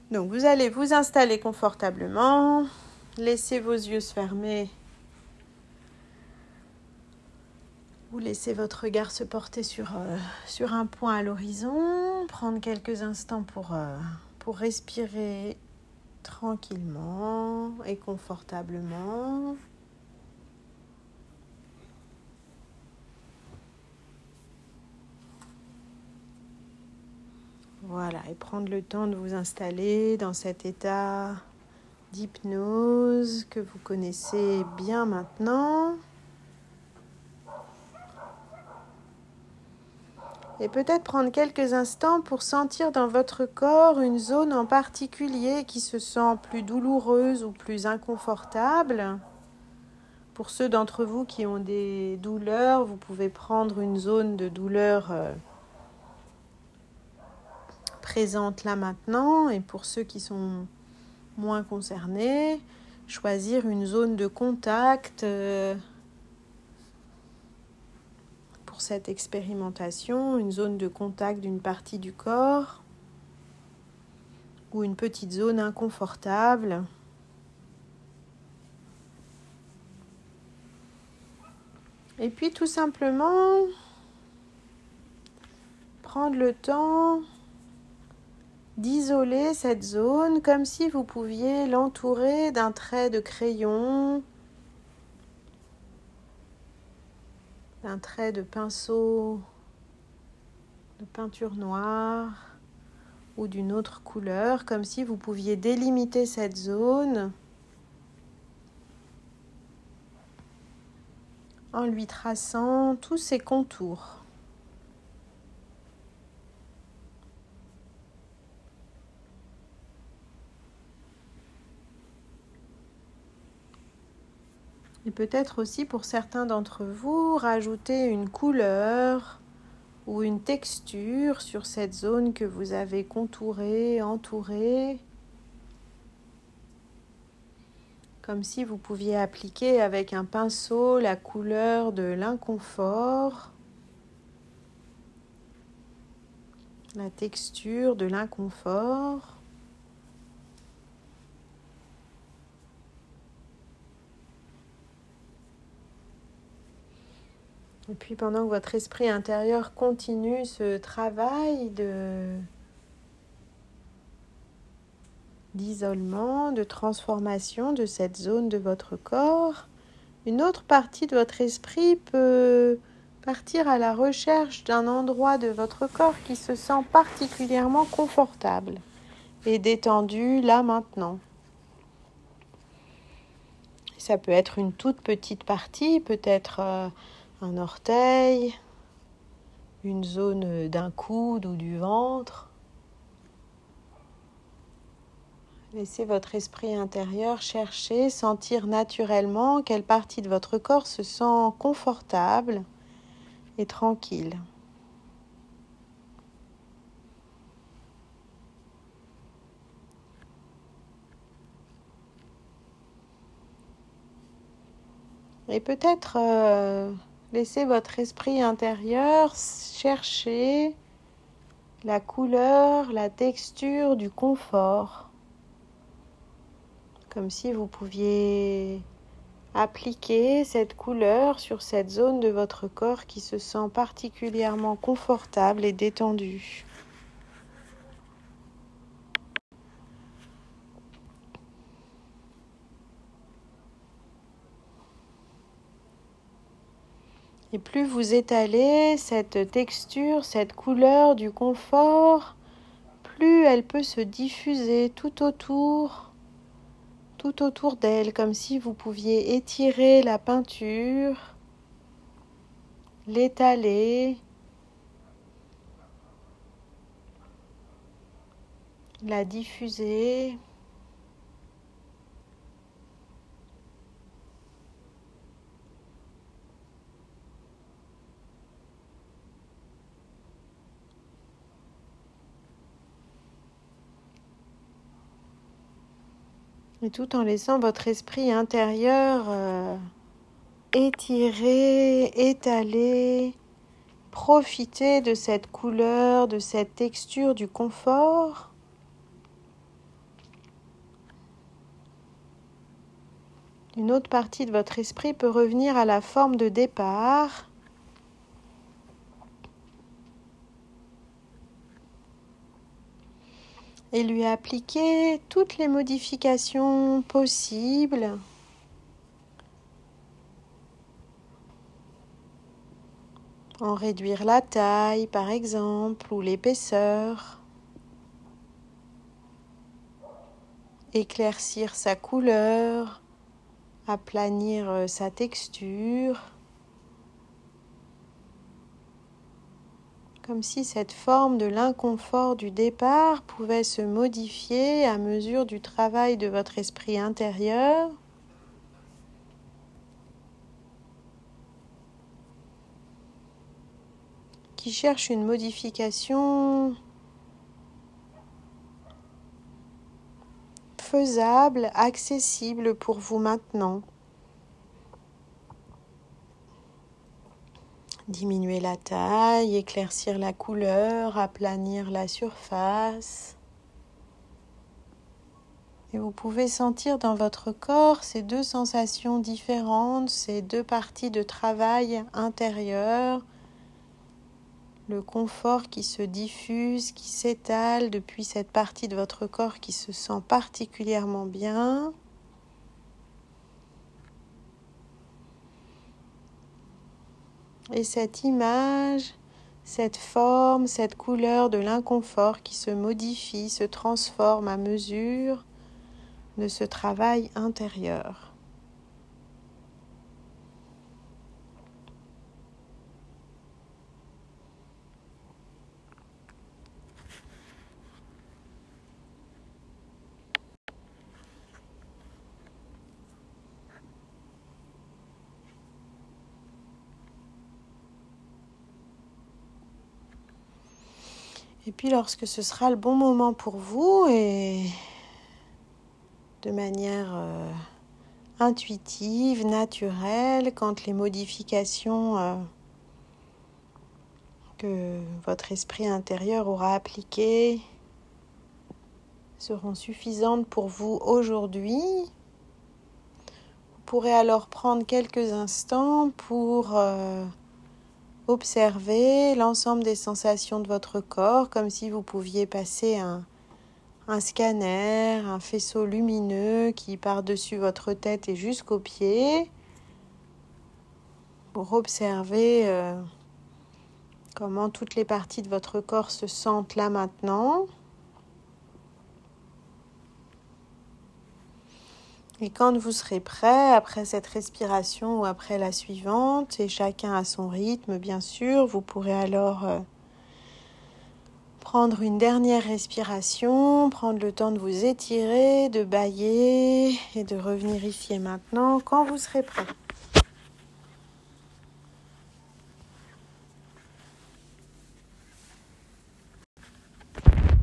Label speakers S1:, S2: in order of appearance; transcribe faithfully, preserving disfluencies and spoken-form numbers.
S1: Donc vous allez vous installer confortablement, laissez vos yeux se fermer ou laissez votre regard se porter sur, euh, sur un point à l'horizon, prendre quelques instants pour, euh, pour respirer tranquillement et confortablement. Voilà, et prendre le temps de vous installer dans cet état d'hypnose que vous connaissez bien maintenant. Et peut-être prendre quelques instants pour sentir dans votre corps une zone en particulier qui se sent plus douloureuse ou plus inconfortable. Pour ceux d'entre vous qui ont des douleurs, vous pouvez prendre une zone de douleur euh, présente là maintenant. Et pour ceux qui sont moins concernés, choisir une zone de contact euh, pour cette expérimentation, une zone de contact d'une partie du corps ou une petite zone inconfortable. Et puis tout simplement prendre le temps d'isoler cette zone comme si vous pouviez l'entourer d'un trait de crayon, d'un trait de pinceau de peinture noire ou d'une autre couleur, comme si vous pouviez délimiter cette zone en lui traçant tous ses contours. Et peut-être aussi pour certains d'entre vous, rajouter une couleur ou une texture sur cette zone que vous avez contourée, entourée, comme si vous pouviez appliquer avec un pinceau la couleur de l'inconfort, la texture de l'inconfort. Et puis pendant que votre esprit intérieur continue ce travail de, d'isolement, de transformation de cette zone de votre corps, une autre partie de votre esprit peut partir à la recherche d'un endroit de votre corps qui se sent particulièrement confortable et détendu là maintenant. Ça peut être une toute petite partie, peut-être euh, un orteil, une zone d'un coude ou du ventre. Laissez votre esprit intérieur chercher, sentir naturellement quelle partie de votre corps se sent confortable et tranquille. Et peut-être euh, laissez votre esprit intérieur chercher la couleur, la texture du confort. Comme si vous pouviez appliquer cette couleur sur cette zone de votre corps qui se sent particulièrement confortable et détendue. Et plus vous étalez cette texture, cette couleur du confort, plus elle peut se diffuser tout autour, tout autour d'elle, comme si vous pouviez étirer la peinture, l'étaler, la diffuser. Et tout en laissant votre esprit intérieur euh, étirer, étaler, profiter de cette couleur, de cette texture du confort. Une autre partie de votre esprit peut revenir à la forme de départ. Et lui appliquer toutes les modifications possibles. En réduire la taille, par exemple, ou l'épaisseur. Éclaircir sa couleur, aplanir sa texture. Comme si cette forme de l'inconfort du départ pouvait se modifier à mesure du travail de votre esprit intérieur. Qui cherche une modification faisable, accessible pour vous maintenant. Diminuer la taille, éclaircir la couleur, aplanir la surface. Et vous pouvez sentir dans votre corps ces deux sensations différentes, ces deux parties de travail intérieur. Le confort qui se diffuse, qui s'étale depuis cette partie de votre corps qui se sent particulièrement bien. Et cette image, cette forme, cette couleur de l'inconfort qui se modifie, se transforme à mesure de ce travail intérieur. Et puis lorsque ce sera le bon moment pour vous et de manière euh, intuitive, naturelle, quand les modifications euh, que votre esprit intérieur aura appliquées seront suffisantes pour vous aujourd'hui, vous pourrez alors prendre quelques instants pour euh, observer l'ensemble des sensations de votre corps, comme si vous pouviez passer un, un scanner, un faisceau lumineux qui par-dessus votre tête et jusqu'aux pieds, pour observer euh, comment toutes les parties de votre corps se sentent là maintenant. Et quand vous serez prêt, après cette respiration ou après la suivante, et chacun à son rythme bien sûr, vous pourrez alors euh, prendre une dernière respiration, prendre le temps de vous étirer, de bâiller et de revenir ici et maintenant quand vous serez prêt.